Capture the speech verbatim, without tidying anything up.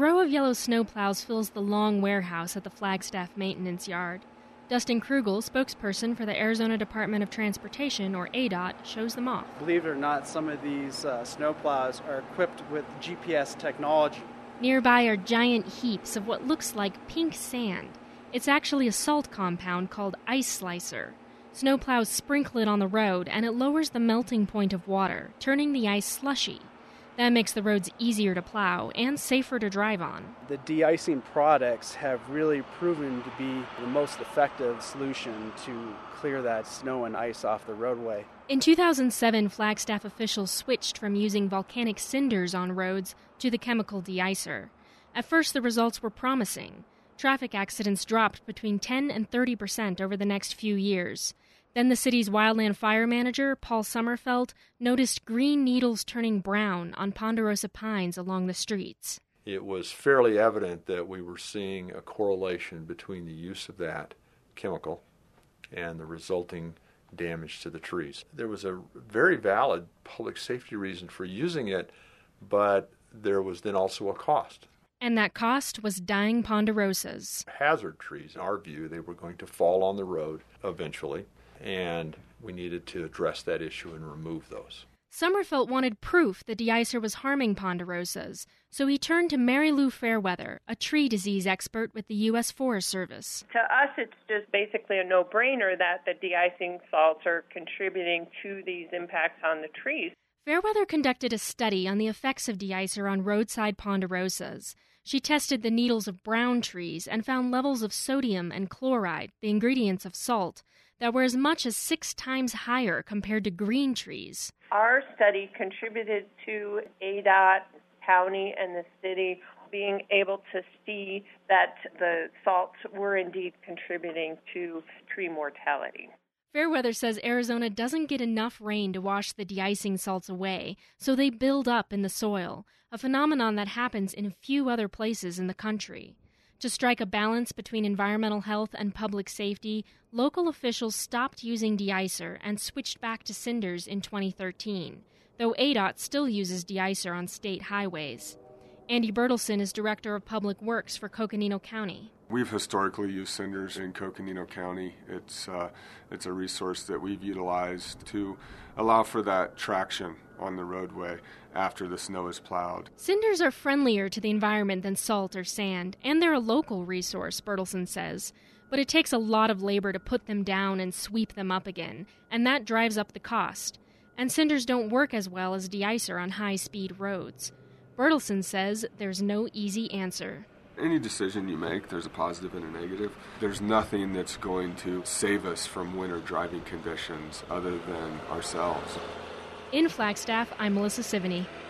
row of yellow snowplows fills the long warehouse at the Flagstaff Maintenance Yard. Dustin Krugel, spokesperson for the Arizona Department of Transportation, or A D O T, shows them off. Believe it or not, some of these uh, snowplows are equipped with G P S technology. Nearby are giant heaps of what looks like pink sand. It's actually a salt compound called ice slicer. Snowplows sprinkle it on the road, and it lowers the melting point of water, turning the ice slushy. That makes the roads easier to plow and safer to drive on. The de-icing products have really proven to be the most effective solution to clear that snow and ice off the roadway. In two thousand seven, Flagstaff officials switched from using volcanic cinders on roads to the chemical de-icer. At first, the results were promising. Traffic accidents dropped between ten and thirty percent over the next few years. Then the city's wildland fire manager, Paul Sommerfeld, noticed green needles turning brown on ponderosa pines along the streets. It was fairly evident that we were seeing a correlation between the use of that chemical and the resulting damage to the trees. There was a very valid public safety reason for using it, but there was then also a cost. And that cost was dying ponderosas. Hazard trees, in our view, they were going to fall on the road eventually, and we needed to address that issue and remove those. Sommerfeld wanted proof the de-icer was harming ponderosas, so he turned to Mary Lou Fairweather, a tree disease expert with the U S Forest Service. To us, it's just basically a no-brainer that the de-icing salts are contributing to these impacts on the trees. Fairweather conducted a study on the effects of de-icer on roadside ponderosas. She tested the needles of brown trees and found levels of sodium and chloride, the ingredients of salt, that were as much as six times higher compared to green trees. Our study contributed to A D O T, county, and the city being able to see that the salts were indeed contributing to tree mortality. Fairweather says Arizona doesn't get enough rain to wash the de-icing salts away, so they build up in the soil, a phenomenon that happens in a few other places in the country. To strike a balance between environmental health and public safety, local officials stopped using de-icer and switched back to cinders in twenty thirteen, though A D O T still uses de-icer on state highways. Andy Bertelson is Director of Public Works for Coconino County. We've historically used cinders in Coconino County. It's uh, it's a resource that we've utilized to allow for that traction on the roadway after the snow is plowed. Cinders are friendlier to the environment than salt or sand, and they're a local resource, Bertelson says. But it takes a lot of labor to put them down and sweep them up again, and that drives up the cost. And cinders don't work as well as de-icer on high-speed roads. Bertelson says there's no easy answer. Any decision you make, there's a positive and a negative. There's nothing that's going to save us from winter driving conditions other than ourselves. In Flagstaff, I'm Melissa Sivany.